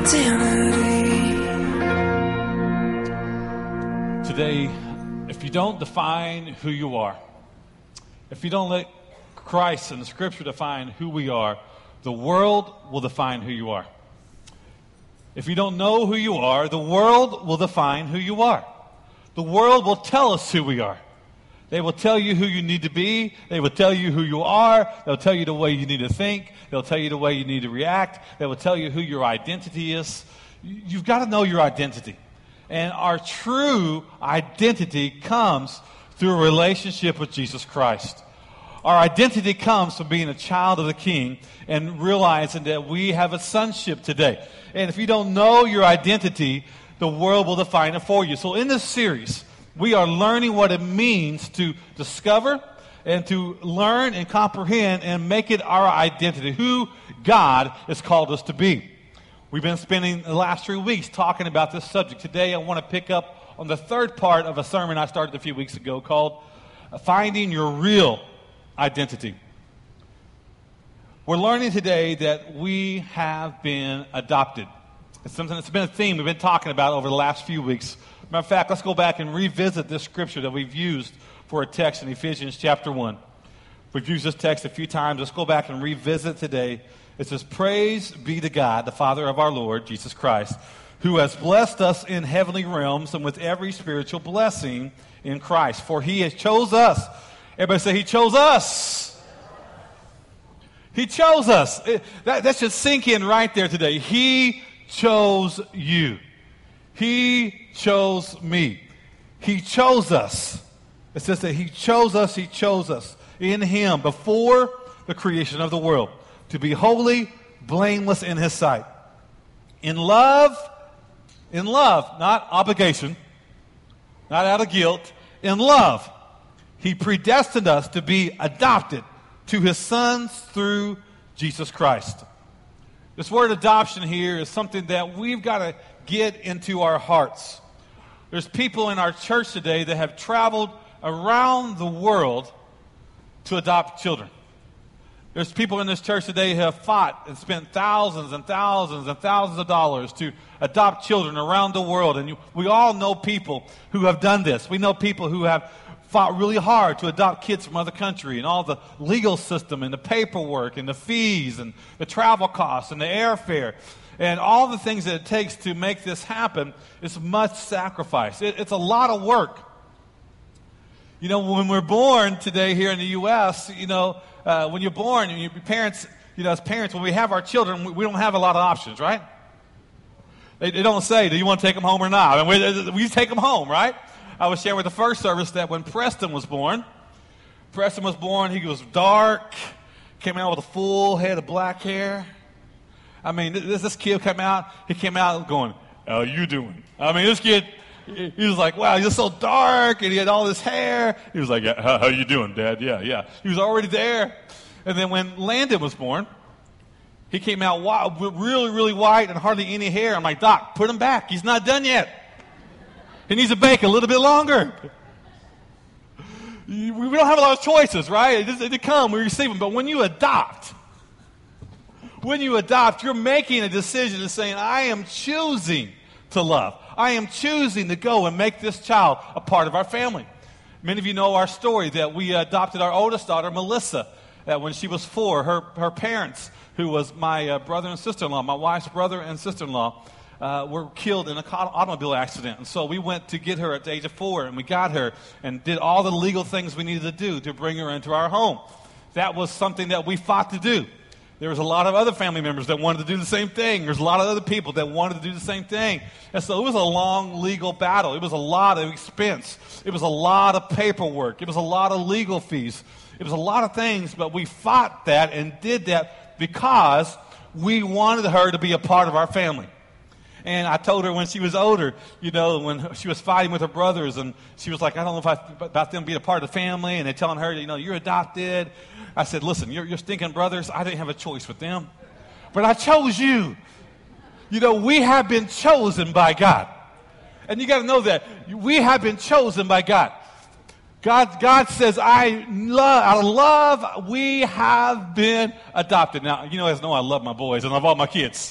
Today, if you don't define who you are, if you don't let Christ and the Scripture define who we are, the world will define who you are. If you don't know who you are, the world will define who you are. The world will tell us who we are. They will tell you who you need to be. They will tell you who you are. They'll tell you the way you need to think. They'll tell you the way you need to react. They will tell you who your identity is. You've got to know your identity. And our true identity comes through a relationship with Jesus Christ. Our identity comes from being a child of the King and realizing that we have a sonship today. And if you don't know your identity, the world will define it for you. So in this series, we are learning what it means to discover and to learn and comprehend and make it our identity, who God has called us to be. We've been spending the last 3 weeks talking about this subject. Today I want to pick up on the third part of a sermon I started a few weeks ago called Finding Your Real Identity. We're learning today that we have been adopted. It's something that's been a theme we've been talking about over the last few weeks. Matter of fact, let's go back and revisit this scripture that we've used for a text in Ephesians chapter 1. We've used this text a few times. Let's go back and revisit today. It says, "Praise be to God, the Father of our Lord, Jesus Christ, who has blessed us in heavenly realms and with every spiritual blessing in Christ. For he has chose us." Everybody say, he chose us. He chose us. That should sink in right there today. He chose you. He chose me. He chose us. It says that he chose us in him before the creation of the world to be holy, blameless in his sight. In love, not obligation, not out of guilt, in love, he predestined us to be adopted to his sons through Jesus Christ. This word adoption here is something that we've got to get into our hearts. There's people in our church today that have traveled around the world to adopt children. There's people in this church today who have fought and spent thousands and thousands and thousands of dollars to adopt children around the world. And we all know people who have done this. We know people who have fought really hard to adopt kids from other countries, and all the legal system and the paperwork and the fees and the travel costs and the airfare and all the things that it takes to make this happen. Is much sacrifice. It's a lot of work. You know, when we're born today here in the U.S., when you're born, and your parents, as parents, when we have our children, we don't have a lot of options, right? They don't say, do you want to take them home or not? And we take them home, right? I was sharing with the first service that when Preston was born, he was dark, came out with a full head of black hair. I mean, this kid came out going, how you doing? I mean, this kid, he was like, wow, you're so dark, and he had all this hair. He was like, how you doing, Dad? Yeah. He was already there. And then when Landon was born, he came out really, really white and hardly any hair. I'm like, Doc, put him back. He's not done yet. He needs to bake a little bit longer. We don't have a lot of choices, right? They come, we receive them. But when you adopt, you're making a decision and saying, I am choosing to love. I am choosing to go and make this child a part of our family. Many of you know our story that we adopted our oldest daughter, Melissa, when she was 4. Her parents, who was my brother and sister-in-law, my wife's brother and sister-in-law, were killed in an automobile accident. And so we went to get her at the age of 4, and we got her and did all the legal things we needed to do to bring her into our home. That was something that we fought to do. There was a lot of other family members that wanted to do the same thing. There's a lot of other people that wanted to do the same thing. And so it was a long legal battle. It was a lot of expense. It was a lot of paperwork. It was a lot of legal fees. It was a lot of things, but we fought that and did that because we wanted her to be a part of our family. And I told her when she was older, when she was fighting with her brothers, and she was like, I don't know about them being a part of the family, and they're telling her, you're adopted. I said, listen, you're stinking brothers. I didn't have a choice with them. But I chose you. We have been chosen by God. And you got to know that. We have been chosen by God. God says, out of love, we have been adopted. Now, you guys know I love my boys and I love all my kids.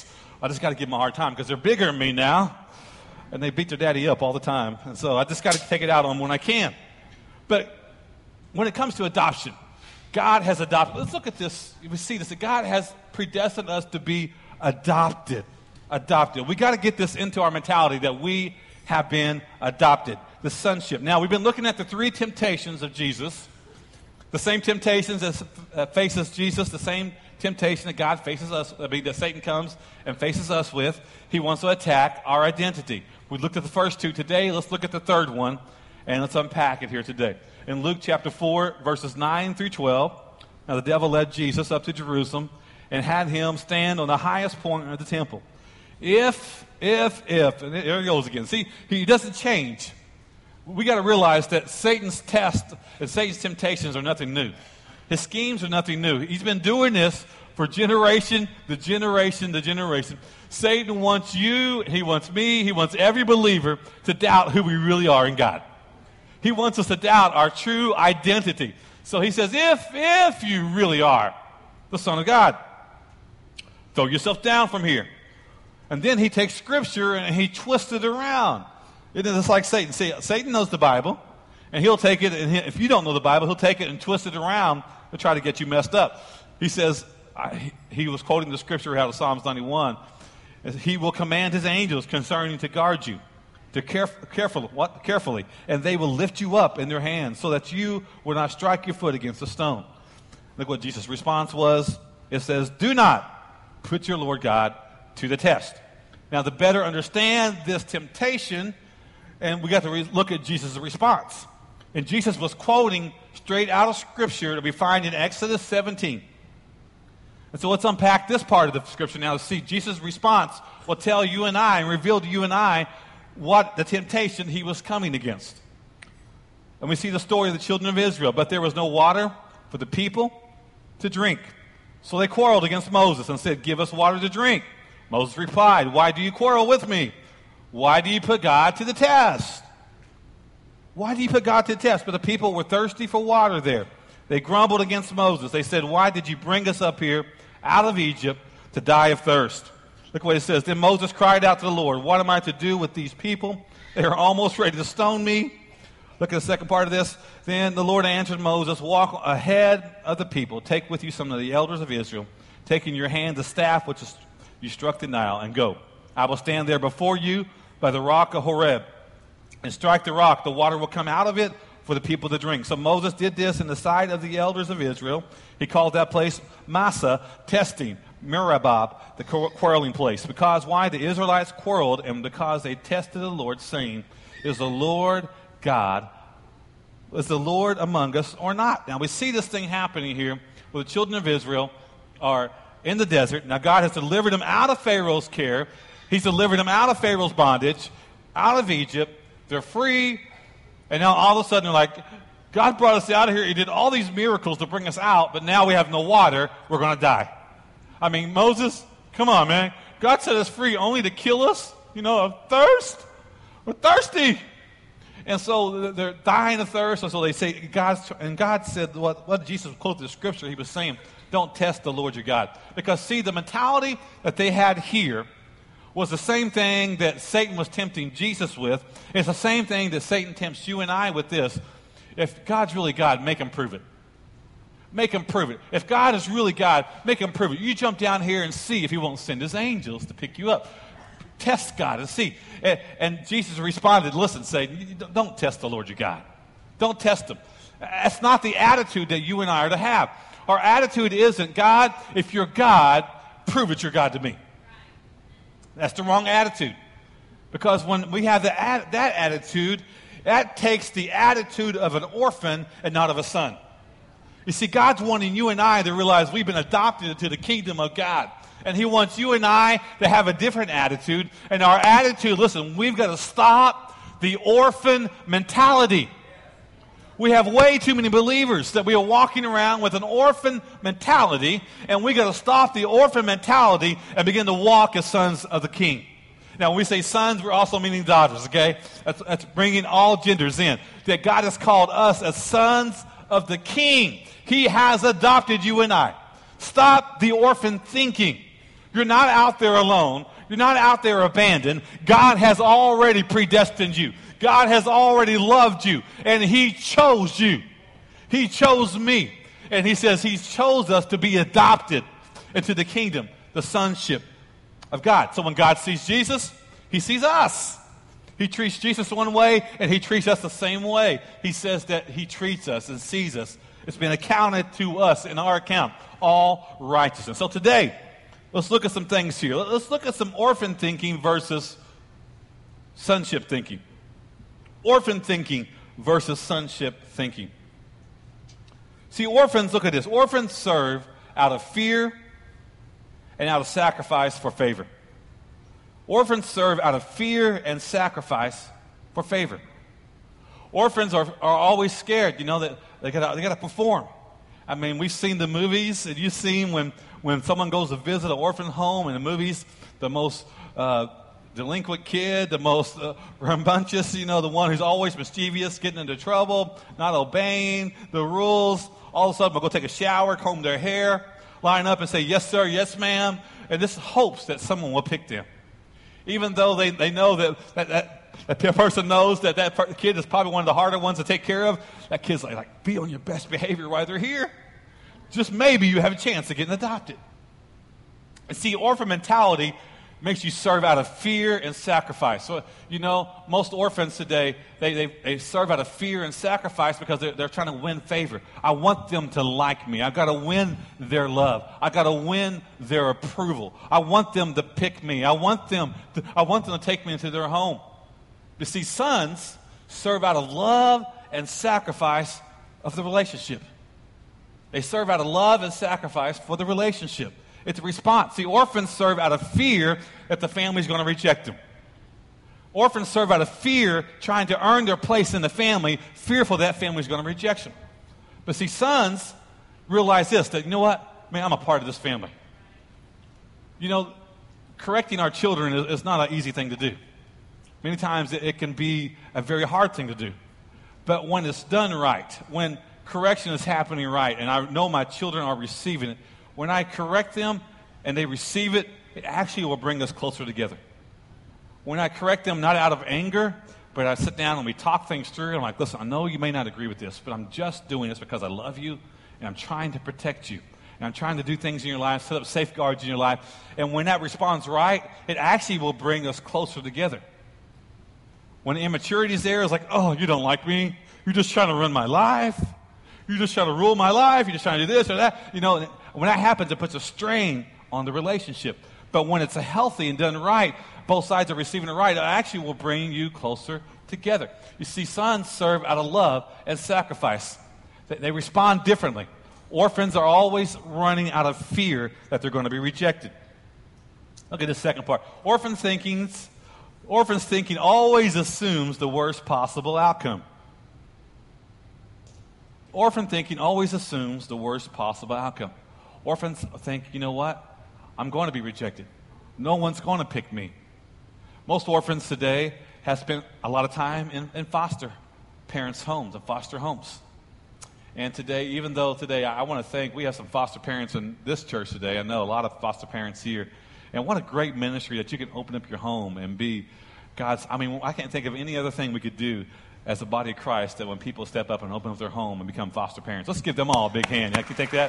I just got to give them a hard time because they're bigger than me now, and they beat their daddy up all the time. And so I just got to take it out on them when I can. But when it comes to adoption, God has adopted. Let's look at this. We see this. That God has predestined us to be adopted. Adopted. We got to get this into our mentality that we have been adopted. The sonship. Now, we've been looking at the three temptations of Jesus. The same temptations that faces Jesus, the same temptation that God faces us, that Satan comes and faces us with. He wants to attack our identity. We looked at the first two today. Let's look at the third one, and let's unpack it here today. In Luke chapter 4, verses 9 through 12, now the devil led Jesus up to Jerusalem and had him stand on the highest point of the temple. If, and there he goes again. See, he doesn't change. We got to realize that Satan's test and Satan's temptations are nothing new. His schemes are nothing new. He's been doing this for generation to generation to generation. Satan wants you, he wants me, he wants every believer to doubt who we really are in God. He wants us to doubt our true identity. So he says, if you really are the Son of God, throw yourself down from here. And then he takes Scripture and he twists it around. It's like Satan. See, Satan knows the Bible, and he'll take it, and if you don't know the Bible, he'll take it and twist it around to try to get you messed up. He says, he was quoting the Scripture out of Psalms 91, he will command his angels concerning to guard you, to carefully, and they will lift you up in their hands so that you will not strike your foot against a stone. Look what Jesus' response was. It says, do not put your Lord God to the test. Now, to better understand this temptation, and we got to look at Jesus' response. And Jesus was quoting straight out of Scripture that we find in Exodus 17. And so let's unpack this part of the Scripture now to see Jesus' response will tell you and I and reveal to you and I what the temptation he was coming against. And we see the story of the children of Israel. But there was no water for the people to drink. So they quarreled against Moses and said, give us water to drink. Moses replied, why do you quarrel with me? Why do you put God to the test? Why do you put God to the test? But the people were thirsty for water there. They grumbled against Moses. They said, why did you bring us up here out of Egypt to die of thirst? Look what it says. Then Moses cried out to the Lord, what am I to do with these people? They are almost ready to stone me. Look at the second part of this. Then the Lord answered Moses, walk ahead of the people. Take with you some of the elders of Israel, take in your hand the staff which you struck the Nile, and go. I will stand there before you by the rock of Horeb, and strike the rock. The water will come out of it for the people to drink. So Moses did this in the sight of the elders of Israel. He called that place Massah, testing, Meribah, the quarreling place. Because why? The Israelites quarreled, and because they tested the Lord, saying, is the Lord God, is the Lord among us or not? Now we see this thing happening here where the children of Israel are in the desert. Now God has delivered them out of Pharaoh's care. He's delivered them out of Pharaoh's bondage, out of Egypt. They're free. And now all of a sudden they're like, God brought us out of here. He did all these miracles to bring us out, but now we have no water. We're going to die. I mean, Moses, come on, man. God set us free only to kill us, of thirst. We're thirsty. And so they're dying of thirst. And so they say, God said, what Jesus quoted the Scripture, he was saying, don't test the Lord your God. Because, see, the mentality that they had here was the same thing that Satan was tempting Jesus with. It's the same thing that Satan tempts you and I with this. If God's really God, make him prove it. Make him prove it. If God is really God, make him prove it. You jump down here and see if he won't send his angels to pick you up. Test God and see. And Jesus responded, listen, Satan, don't test the Lord your God. Don't test him. That's not the attitude that you and I are to have. Our attitude isn't, God, if you're God, prove it you're God to me. That's the wrong attitude. Because when we have that attitude, that takes the attitude of an orphan and not of a son. You see, God's wanting you and I to realize we've been adopted into the kingdom of God. And he wants you and I to have a different attitude. And our attitude, listen, we've got to stop the orphan mentality. We have way too many believers that we are walking around with an orphan mentality, and we got to stop the orphan mentality and begin to walk as sons of the King. Now, when we say sons, we're also meaning daughters, okay? That's bringing all genders in. That God has called us as sons of the King. He has adopted you and I. Stop the orphan thinking. You're not out there alone. You're not out there abandoned. God has already predestined you. God has already loved you, and he chose you. He chose me. And he says he chose us to be adopted into the kingdom, the sonship of God. So when God sees Jesus, he sees us. He treats Jesus one way, and he treats us the same way. He says that he treats us and sees us. It's been accounted to us in our account, all righteousness. So today, let's look at some things here. Let's look at some orphan thinking versus sonship thinking. Orphan thinking versus sonship thinking. See, orphans, look at this. Orphans serve out of fear and out of sacrifice for favor. Orphans serve out of fear and sacrifice for favor. Orphans are always scared, that they got to perform. I mean, we've seen the movies, and you've seen when someone goes to visit an orphan home in the movies, the most delinquent kid, the most rambunctious, the one who's always mischievous, getting into trouble, not obeying the rules. All of a sudden, they'll go take a shower, comb their hair, line up and say, yes, sir, yes, ma'am. And this hopes that someone will pick them. Even though they know that person knows that kid is probably one of the harder ones to take care of, that kid's like, be on your best behavior while they're here. Just maybe you have a chance of getting adopted. And see, orphan mentality makes you serve out of fear and sacrifice. So, most orphans today, they serve out of fear and sacrifice because they're trying to win favor. I want them to like me. I've got to win their love. I've got to win their approval. I want them to pick me. I want them to take me into their home. You see, sons serve out of love and sacrifice of the relationship. They serve out of love and sacrifice for the relationship. It's a response. See, orphans serve out of fear that the family's going to reject them. Orphans serve out of fear, trying to earn their place in the family, fearful that family's going to reject them. But see, sons realize this, that, man, I'm a part of this family. Correcting our children is not an easy thing to do. Many times it can be a very hard thing to do. But when it's done right, when correction is happening right, and I know my children are receiving it, when I correct them and they receive it, it actually will bring us closer together. When I correct them, not out of anger, but I sit down and we talk things through, and I'm like, listen, I know you may not agree with this, but I'm just doing this because I love you, and I'm trying to protect you. And I'm trying to do things in your life, set up safeguards in your life. And when that responds right, it actually will bring us closer together. When immaturity is there, it's like, oh, you don't like me. You're just trying to run my life. You're just trying to rule my life. You're just trying to do this or that. When that happens, it puts a strain on the relationship. But when it's healthy and done right, both sides are receiving it right, it actually will bring you closer together. You see, sons serve out of love and sacrifice. They respond differently. Orphans are always running out of fear that they're going to be rejected. Look at this second part. Orphans thinking always assumes the worst possible outcome. Orphan thinking always assumes the worst possible outcome. Orphans think, you know what? I'm going to be rejected. No one's going to pick me. Most orphans today have spent a lot of time in foster parents' homes and foster homes. And today, even though today I want to thank, we have some foster parents in this church today. I know a lot of foster parents here. And what a great ministry that you can open up your home and be God's. I can't think of any other thing we could do as a body of Christ that when people step up and open up their home and become foster parents. Let's give them all a big hand. Can you take that?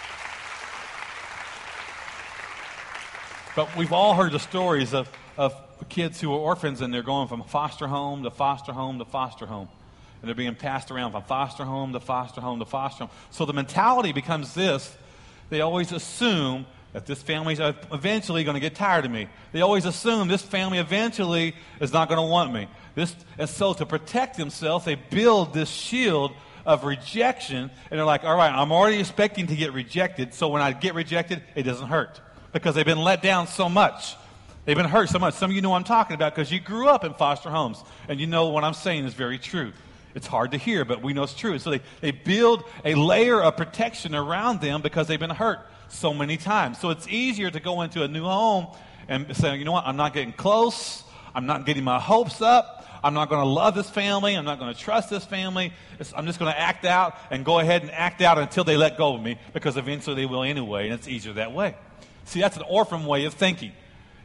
But we've all heard the stories of kids who are orphans, and they're going from foster home to foster home to foster home. And they're being passed around from foster home to foster home to foster home. So the mentality becomes this. They always assume that this family is eventually going to get tired of me. They always assume this family eventually is not going to want me. And so to protect themselves, they build this shield of rejection. And they're like, all right, I'm already expecting to get rejected. So when I get rejected, it doesn't hurt. Because they've been let down so much. They've been hurt so much. Some of you know what I'm talking about because you grew up in foster homes. And you know what I'm saying is very true. It's hard to hear, but we know it's true. So they build a layer of protection around them because they've been hurt so many times. So it's easier to go into a new home and say, you know what, I'm not getting close. I'm not getting my hopes up. I'm not going to love this family. I'm not going to trust this family. I'm just going to act out and go ahead and act out until they let go of me because eventually they will anyway, and it's easier that way. See, that's an orphan way of thinking.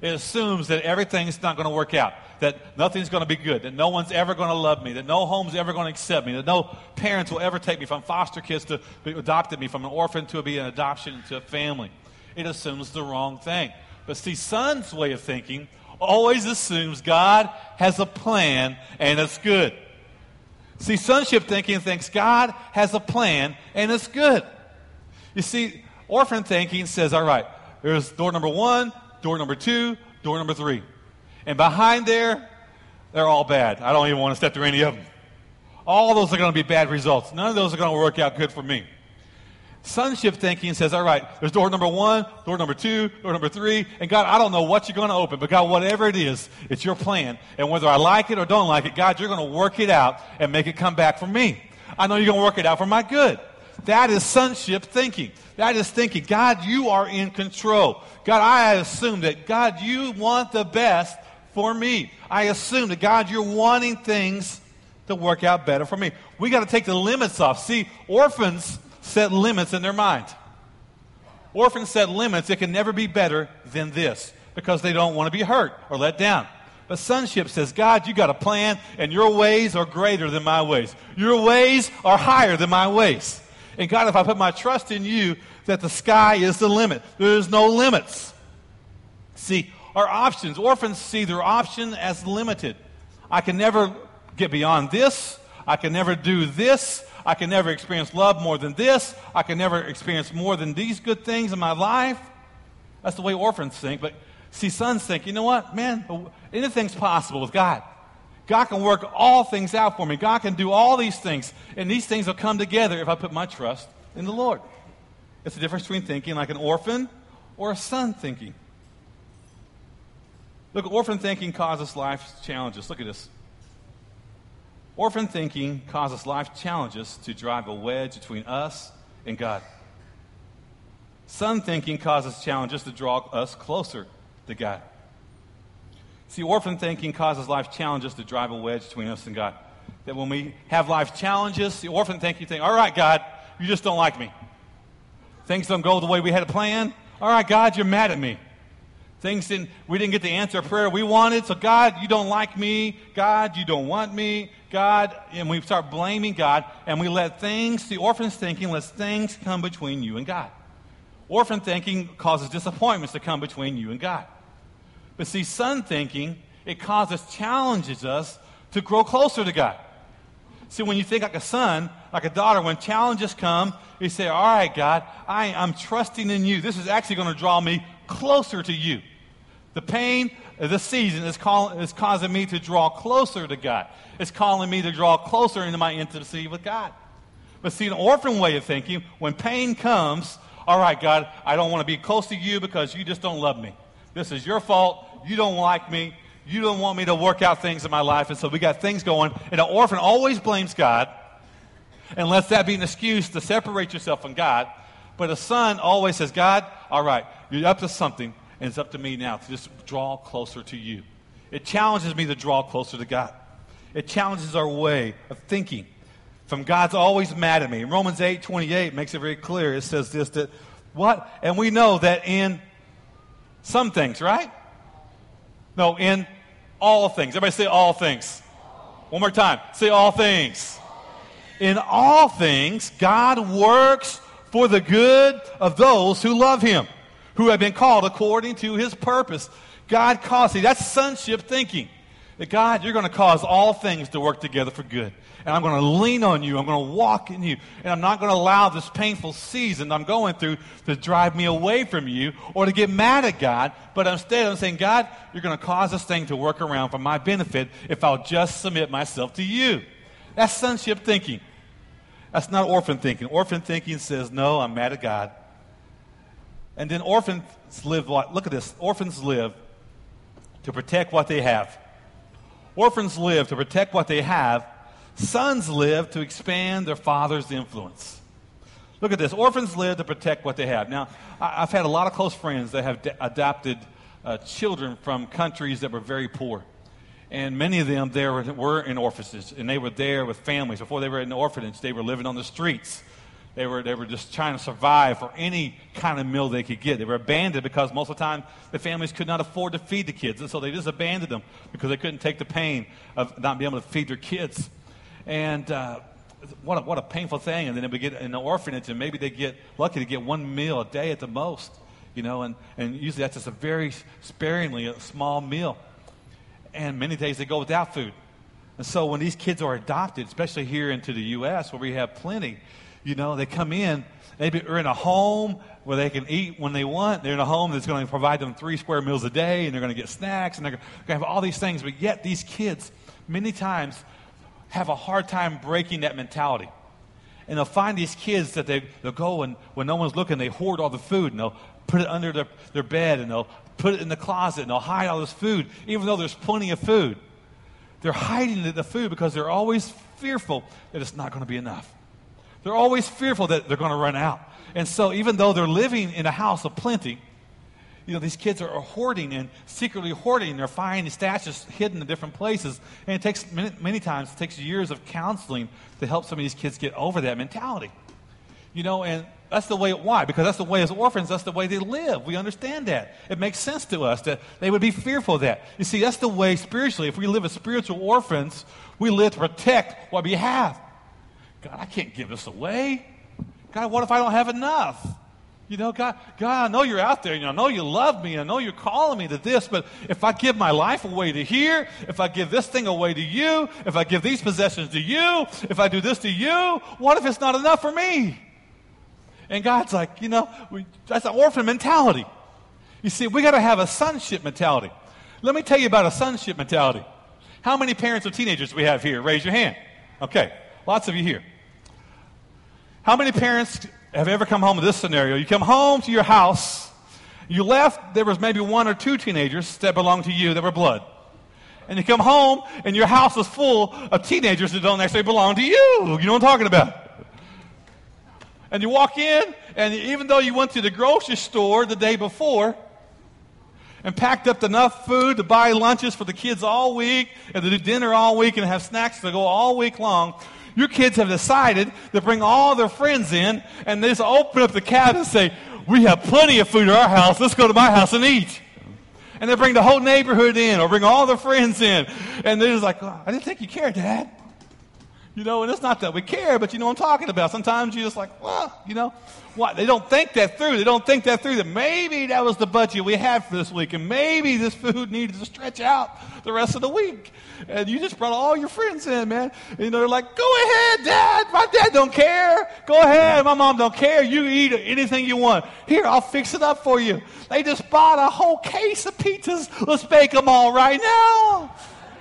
It assumes that everything's not going to work out, that nothing's going to be good, that no one's ever going to love me, that no home's ever going to accept me, that no parents will ever take me from foster kids to adopted me, from an orphan to be an adoption to a family. It assumes the wrong thing. But see, son's way of thinking always assumes God has a plan and it's good. See, sonship thinking thinks God has a plan and it's good. You see, orphan thinking says, all right, there's door number 1, door number 2, door number 3. And behind there, they're all bad. I don't even want to step through any of them. All those are going to be bad results. None of those are going to work out good for me. Sonship thinking says, all right, there's door number 1, door number 2, door number 3, and God, I don't know what you're going to open, but God, whatever it is, it's your plan. And whether I like it or don't like it, God, you're going to work it out and make it come back for me. I know you're going to work it out for my good. That is sonship thinking. That is thinking, God, you are in control. God, I assume that, God, you want the best for me. I assume that, God, you're wanting things to work out better for me. We got to take the limits off. See, orphans set limits in their mind. Orphans set limits. It can never be better than this because they don't want to be hurt or let down. But sonship says, God, you got a plan, and your ways are greater than my ways. Your ways are higher than my ways. And God, if I put my trust in you, that the sky is the limit. There's no limits. See, our options, orphans see their option as limited. I can never get beyond this. I can never do this. I can never experience love more than this. I can never experience more than these good things in my life. That's the way orphans think. But see, sons think, you know what, man, anything's possible with God. God can work all things out for me. God can do all these things. And these things will come together if I put my trust in the Lord. It's the difference between thinking like an orphan or a son thinking. Look, orphan thinking causes life challenges. Look at this. Orphan thinking causes life challenges to drive a wedge between us and God. Son thinking causes challenges to draw us closer to God. See, orphan thinking causes life challenges to drive a wedge between us and God. That when we have life challenges, the orphan thinking, you think, all right, God, you just don't like me. Things don't go the way we had planned. All right, God, you're mad at me. We didn't get the answer of prayer we wanted, so God, you don't like me. God, you don't want me. God, and we start blaming God, and we let things, the orphan's thinking, lets things come between you and God. Orphan thinking causes disappointments to come between you and God. But see, son thinking, it challenges us to grow closer to God. See, when you think like a son, like a daughter, when challenges come, you say, all right, God, I'm trusting in you. This is actually going to draw me closer to you. The pain of the season is causing me to draw closer to God. It's calling me to draw closer into my intimacy with God. But see, an orphan way of thinking, when pain comes, all right, God, I don't want to be close to you because you just don't love me. This is your fault. You don't like me. You don't want me to work out things in my life. And so we got things going. And an orphan always blames God and lets that be an excuse to separate yourself from God. But a son always says, God, all right, you're up to something, and it's up to me now to just draw closer to you. It challenges me to draw closer to God. It challenges our way of thinking. From God's always mad at me. Romans 8:28 makes it very clear. It says this, that what? And we know that in some things, right? No, in all things. Everybody say all things. One more time. Say all things. In all things, God works for the good of those who love him, who have been called according to his purpose. God calls. See, that's sonship thinking. That God, you're going to cause all things to work together for good. And I'm going to lean on you. I'm going to walk in you. And I'm not going to allow this painful season I'm going through to drive me away from you or to get mad at God. But instead, I'm saying, God, you're going to cause this thing to work around for my benefit if I'll just submit myself to you. That's sonship thinking. That's not orphan thinking. Orphan thinking says, no, I'm mad at God. And then orphans live, look at this. Orphans live to protect what they have. Orphans live to protect what they have. Sons live to expand their father's influence. Look at this. Orphans live to protect what they have. Now, I've had a lot of close friends that have adopted children from countries that were very poor. And many of them were in orphanages, and they were there with families. Before they were in the orphanage, they were living on the streets. They were just trying to survive for any kind of meal they could get. They were abandoned because most of the time the families could not afford to feed the kids. And so they just abandoned them because they couldn't take the pain of not being able to feed their kids. And what a painful thing. And then they would get in the orphanage, and maybe they get lucky to get one meal a day at the most. And usually that's just a very sparingly a small meal. And many days they go without food. And so when these kids are adopted, especially here into the U.S. where we have plenty, they come in, maybe they're in a home where they can eat when they want. They're in a home that's going to provide them 3 square meals a day, and they're going to get snacks, and they're going to have all these things. But yet these kids many times have a hard time breaking that mentality. And they'll find these kids that they'll go, and when no one's looking, they hoard all the food, and they'll put it under their bed, and they'll put it in the closet, and they'll hide all this food, even though there's plenty of food. They're hiding the food because they're always fearful that it's not going to be enough. They're always fearful that they're going to run out. And so even though they're living in a house of plenty, these kids are hoarding and secretly hoarding. They're finding stashes hidden in different places. And it takes many times, it takes years of counseling to help some of these kids get over that mentality. And that's the way, why? Because that's the way as orphans, that's the way they live. We understand that. It makes sense to us that they would be fearful of that. You see, that's the way spiritually, if we live as spiritual orphans, we live to protect what we have. God, I can't give this away. God, what if I don't have enough? God, I know you're out there. I know you love me. I know you're calling me to this. But if I give my life away to here, if I give this thing away to you, if I give these possessions to you, if I do this to you, what if it's not enough for me? And God's like, that's an orphan mentality. You see, we got to have a sonship mentality. Let me tell you about a sonship mentality. How many parents of teenagers do we have here? Raise your hand. Okay, lots of you here. How many parents have ever come home to this scenario? You come home to your house, you left, there was maybe 1 or 2 teenagers that belonged to you that were blood. And you come home, and your house is full of teenagers that don't actually belong to you. You know what I'm talking about? And you walk in, and even though you went to the grocery store the day before and packed up enough food to buy lunches for the kids all week and to do dinner all week and have snacks to go all week long, your kids have decided to bring all their friends in, and they just open up the cabinet and say, we have plenty of food at our house. Let's go to my house and eat. And they bring the whole neighborhood in or bring all their friends in. And they're just like, oh, I didn't think you cared, Dad. And it's not that we care, but you know what I'm talking about. Sometimes you're just like, well, what? They don't think that through. They don't think that through, that maybe that was the budget we had for this week, and maybe this food needed to stretch out the rest of the week. And you just brought all your friends in, man. And they're like, go ahead, Dad. My dad don't care. Go ahead. My mom don't care. You eat anything you want. Here, I'll fix it up for you. They just bought a whole case of pizzas. Let's bake them all right now.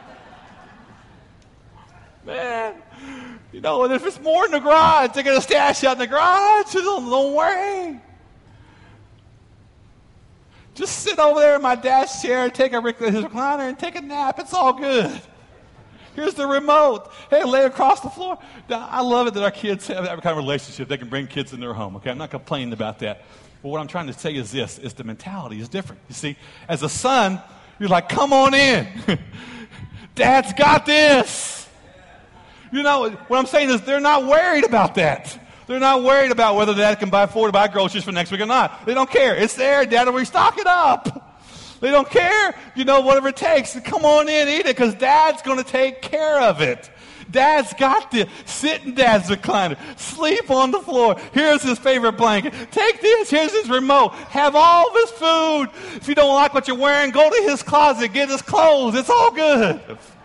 Man. And if it's more in the garage, they're going to stash out in the garage. Don't worry. Just sit over there in my dad's chair, take his recliner, and take a nap. It's all good. Here's the remote. Hey, lay across the floor. Now, I love it that our kids have that kind of relationship. They can bring kids in their home. Okay, I'm not complaining about that. But what I'm trying to tell you is this, is the mentality is different. You see, as a son, you're like, come on in. Dad's got this. What I'm saying is they're not worried about that. They're not worried about whether Dad can afford to buy groceries for next week or not. They don't care. It's there. Dad will restock it up. They don't care. Whatever it takes. Come on in, eat it, because Dad's going to take care of it. Dad's got this. Sit in Dad's recliner. Sleep on the floor. Here's his favorite blanket. Take this. Here's his remote. Have all of his food. If you don't like what you're wearing, go to his closet. Get his clothes. It's all good.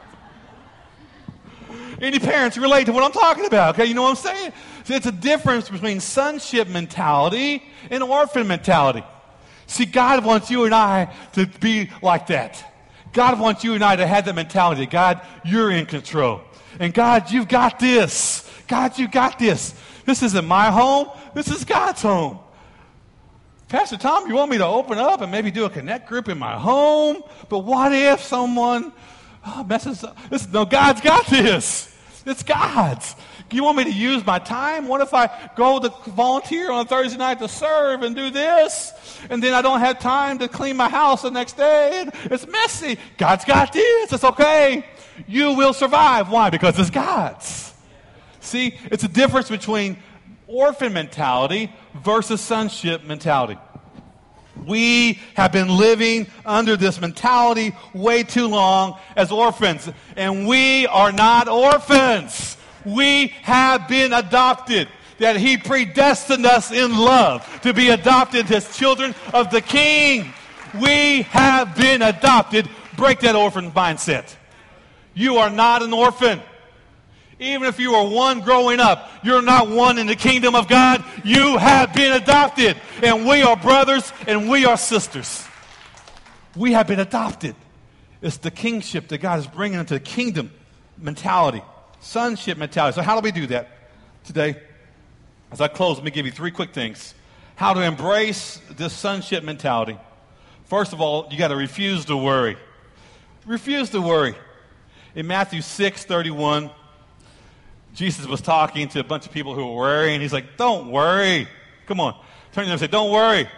Any parents relate to what I'm talking about, okay? You know what I'm saying? See, it's a difference between sonship mentality and orphan mentality. See, God wants you and I to be like that. God wants you and I to have that mentality. God, you're in control. And God, you've got this. God, you got this. This isn't my home. This is God's home. Pastor Tom, you want me to open up and maybe do a connect group in my home? But what if someone messes up? No, God's got this. It's God's. You want me to use my time? What if I go to volunteer on a Thursday night to serve and do this, and then I don't have time to clean my house the next day? It's messy. God's got this. It's okay. You will survive. Why? Because it's God's. See, it's a difference between orphan mentality versus sonship mentality. We have been living under this mentality way too long as orphans, and we are not orphans. We have been adopted, that He predestined us in love to be adopted as children of the King. We have been adopted. Break that orphan mindset. You are not an orphan. Even if you are one growing up, you're not one in the kingdom of God. You have been adopted. And we are brothers and we are sisters. We have been adopted. It's the kingship that God is bringing into the kingdom mentality, sonship mentality. So how do we do that today? As I close, let me give you 3 quick things. How to embrace this sonship mentality. First of all, you got to refuse to worry. Refuse to worry. In Matthew 6:31, Jesus was talking to a bunch of people who were worrying. He's like, don't worry. Come on. Turn to them and say, don't worry.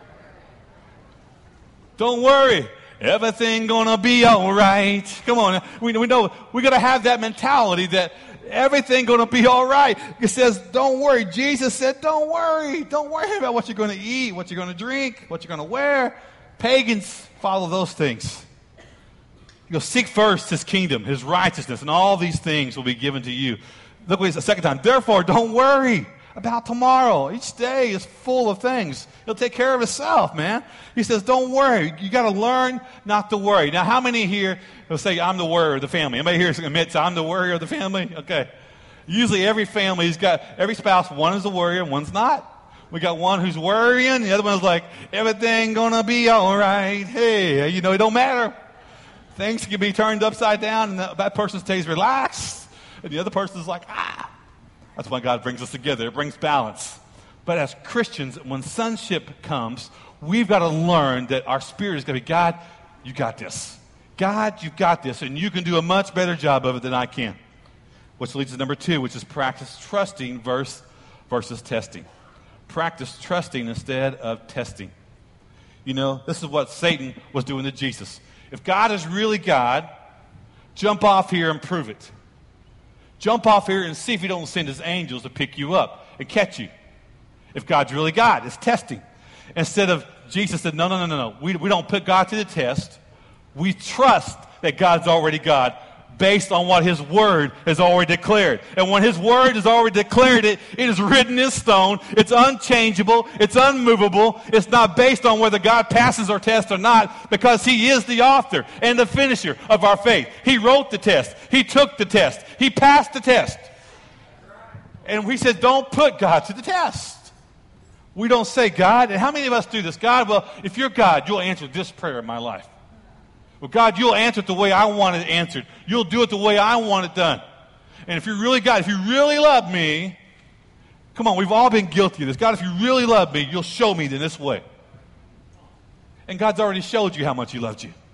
Don't worry. Everything gonna be all right. Come on. We know we got to have that mentality that everything gonna be all right. It says, don't worry. Jesus said, don't worry. Don't worry about what you're going to eat, what you're going to drink, what you're going to wear. Pagans follow those things. You go, seek first His kingdom, His righteousness, and all these things will be given to you. Look what He said a second time. Therefore, don't worry about tomorrow. Each day is full of things. He'll take care of Himself, man. He says, don't worry. You got to learn not to worry. Now, how many here will say, I'm the worrier of the family? Anybody here admits I'm the worrier of the family? Okay. Usually every family's got, every spouse, one is a worrier and one's not. We got one who's worrying. The other one's like, everything going to be all right. Hey, it don't matter. Things can be turned upside down and that person stays relaxed. And the other person is like, That's why God brings us together. It brings balance. But as Christians, when sonship comes, we've got to learn that our spirit is going to be, God, you got this. God, you've got this. And you can do a much better job of it than I can. Which leads to number 2, which is practice trusting versus testing. Practice trusting instead of testing. This is what Satan was doing to Jesus. If God is really God, jump off here and prove it. Jump off here and see if He don't send His angels to pick you up and catch you. If God's really God, it's testing. Instead of, Jesus said, no. We don't put God to the test. We trust that God's already God based on what His Word has already declared. And when His Word has already declared it, it is written in stone. It's unchangeable. It's unmovable. It's not based on whether God passes our test or not, because He is the author and the finisher of our faith. He wrote the test. He took the test. He passed the test. And we said, don't put God to the test. We don't say, God, and how many of us do this? God, well, if you're God, you'll answer this prayer in my life. Well, God, you'll answer it the way I want it answered. You'll do it the way I want it done. And if you're really God, if you really love me, come on, we've all been guilty of this. God, if you really love me, you'll show me in this way. And God's already showed you how much He loved you.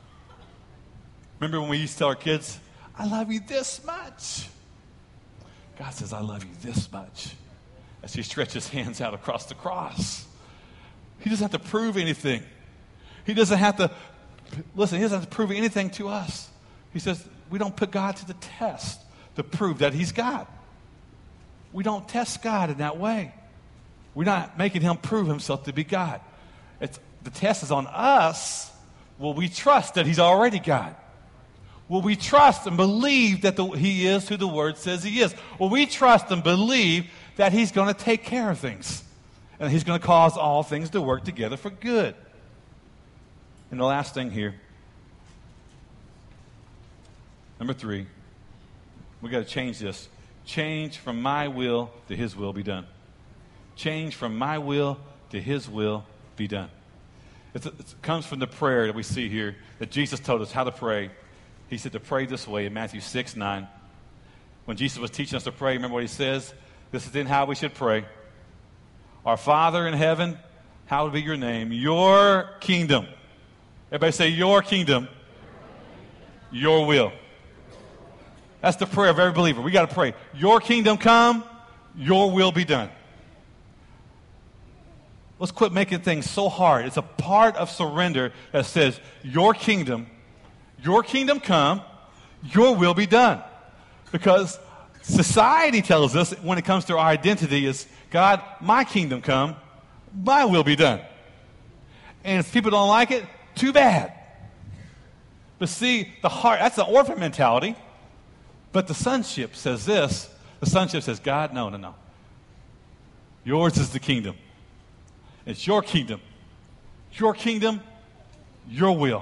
Remember when we used to tell our kids, I love you this much. God says, I love you this much. As He stretches His hands out across the cross. He doesn't have to prove anything. He doesn't have to Listen, He doesn't have to prove anything to us. He says we don't put God to the test to prove that He's God. We don't test God in that way. We're not making Him prove Himself to be God. The test is on us. Will we trust that He's already God? Will we trust and believe that He is who the Word says He is? Will we trust and believe that He's going to take care of things? And He's going to cause all things to work together for good? And the last thing here, number 3, we got to change this. Change from my will to His will be done. Change from my will to His will be done. It comes from the prayer that we see here that Jesus told us how to pray. He said to pray this way in Matthew 6:9. When Jesus was teaching us to pray, remember what He says? This is then how we should pray. Our Father in heaven, hallowed be your name. Your kingdom. Everybody say, your kingdom, your will. That's the prayer of every believer. We got to pray. Your kingdom come, your will be done. Let's quit making things so hard. It's a part of surrender that says, your kingdom come, your will be done. Because Society tells us when it comes to our identity is, God, my kingdom come, my will be done. And if people don't like it, too bad. But see, the heart, that's the orphan mentality. But the sonship says this. The sonship says, God, no. Yours is the kingdom. It's your kingdom. Your kingdom, your will.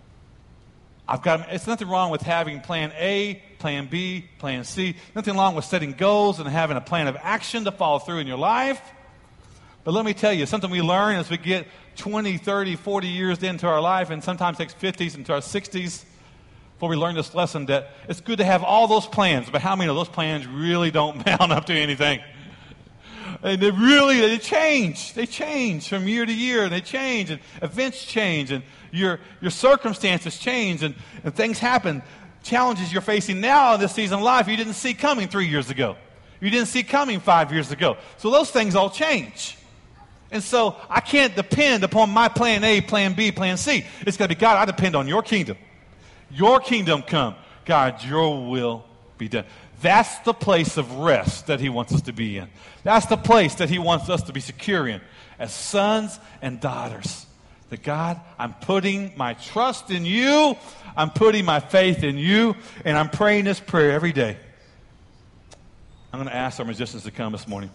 It's nothing wrong with having plan A, plan B, plan C. Nothing wrong with setting goals and having a plan of action to follow through in your life. But let me tell you, something we learn as we get 20, 30, 40 years into our life, and sometimes takes 50s into our 60s, before we learn this lesson, that it's good to have all those plans, but how many of those plans really don't mount up to anything? And they change. They change from year to year. They change, and events change, and your circumstances change, and things happen. Challenges you're facing now in this season of life you didn't see coming 3 years ago. You didn't see coming 5 years ago. So those things all change. And so I can't depend upon my plan A, plan B, plan C. It's got to be, God, I depend on your kingdom. Your kingdom come. God, your will be done. That's the place of rest that he wants us to be in. That's the place that he wants us to be secure in as sons and daughters. That God, I'm putting my trust in you. I'm putting my faith in you. And I'm praying this prayer every day. I'm going to ask our musicians to come this morning.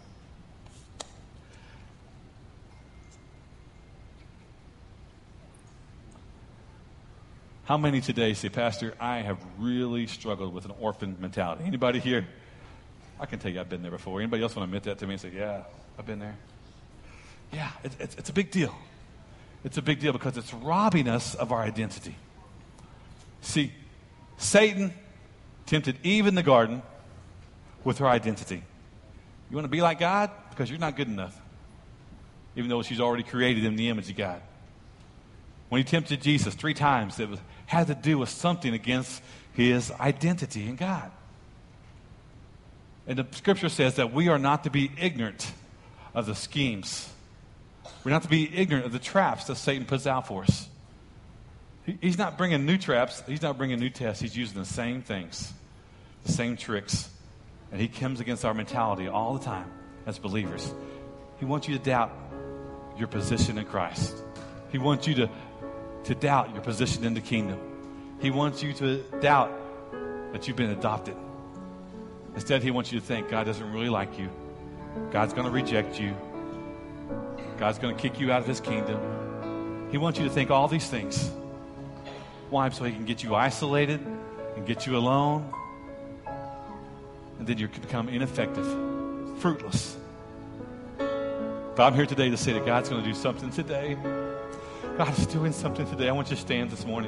How many today say, Pastor, I have really struggled with an orphan mentality? Anybody here? I can tell you I've been there before. Anybody else want to admit that to me and say, yeah, I've been there? Yeah, it's a big deal. It's a big deal because it's robbing us of our identity. See, Satan tempted Eve in the garden with her identity. You want to be like God? Because you're not good enough. Even though she's already created in the image of God. When he tempted Jesus 3 times, it had to do with something against his identity in God. And the scripture says that we are not to be ignorant of the schemes. We're not to be ignorant of the traps that Satan puts out for us. He's not bringing new traps. He's not bringing new tests. He's using the same things, the same tricks. And he comes against our mentality all the time as believers. He wants you to doubt your position in Christ. He wants you to doubt your position in the kingdom. He wants you to doubt that you've been adopted. Instead, he wants you to think God doesn't really like you. God's going to reject you. God's going to kick you out of his kingdom. He wants you to think all these things. Why? So he can get you isolated and get you alone. And then you can become ineffective, fruitless. But I'm here today to say that God's going to do something today. God is doing something today. I want you to stand this morning.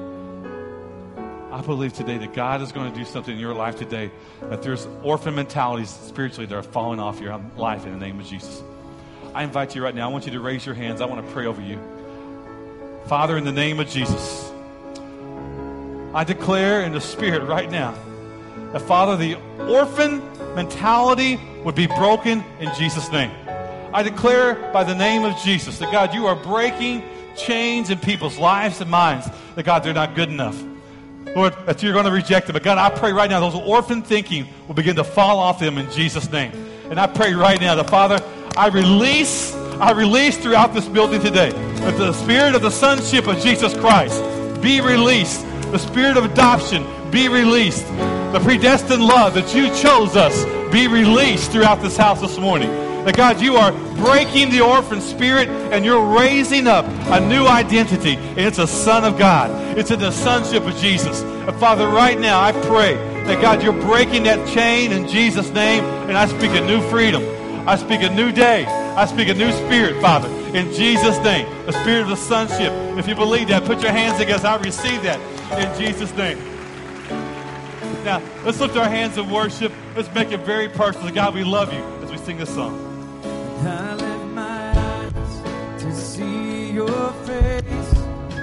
I believe today that God is going to do something in your life today. That there's orphan mentalities spiritually that are falling off your life in the name of Jesus. I invite you right now. I want you to raise your hands. I want to pray over you. Father, in the name of Jesus, I declare in the Spirit right now that, Father, the orphan mentality would be broken in Jesus' name. I declare by the name of Jesus that, God, you are breaking chains in people's lives and minds, that, God, they're not good enough. Lord, that you're going to reject them. But, God, I pray right now those orphan thinking will begin to fall off them in Jesus' name. And I pray right now that, Father, I release throughout this building today that the spirit of the sonship of Jesus Christ be released. The spirit of adoption be released. The predestined love that you chose us be released throughout this house this morning. That, God, you are breaking the orphan spirit and you're raising up a new identity. And it's a son of God. It's in the sonship of Jesus. And Father, right now I pray that, God, you're breaking that chain in Jesus' name. And I speak a new freedom. I speak a new day. I speak a new spirit, Father, in Jesus' name. The spirit of the sonship. If you believe that, put your hands together. I receive that in Jesus' name. Now, let's lift our hands in worship. Let's make it very personal. God, we love you as we sing this song. I lift my eyes to see your face.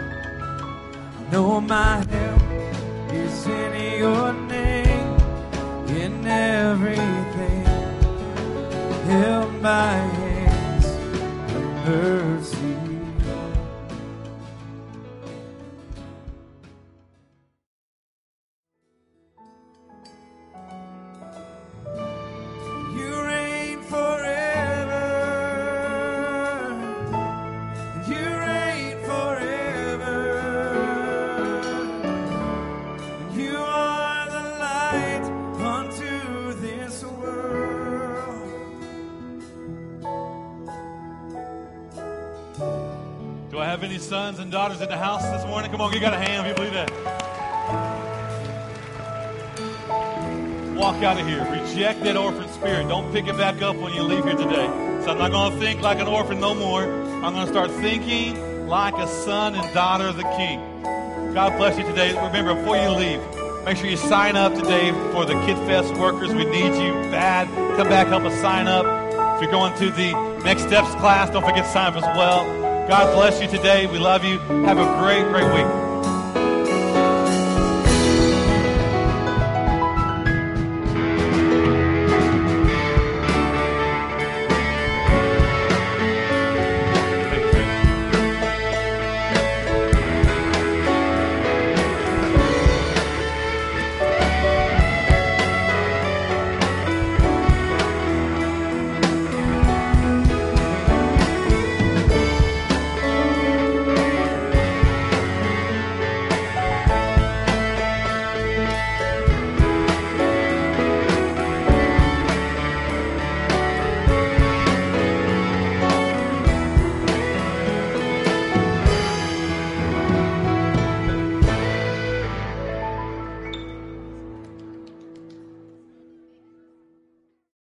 Know my help is in your name. In everything, held my hands in mercy. Any sons and daughters in the house this morning? Come on, you got a hand if you believe that. Walk out of here. Reject that orphan spirit. Don't pick it back up when you leave here today. So I'm not going to think like an orphan no more. I'm going to start thinking like a son and daughter of the King. God bless you today. Remember, before you leave, make sure you sign up today for the Kid Fest workers. We need you bad. Come back, help us sign up. If you're going to the Next Steps class, don't forget to sign up as well. God bless you today. We love you. Have a great, great week.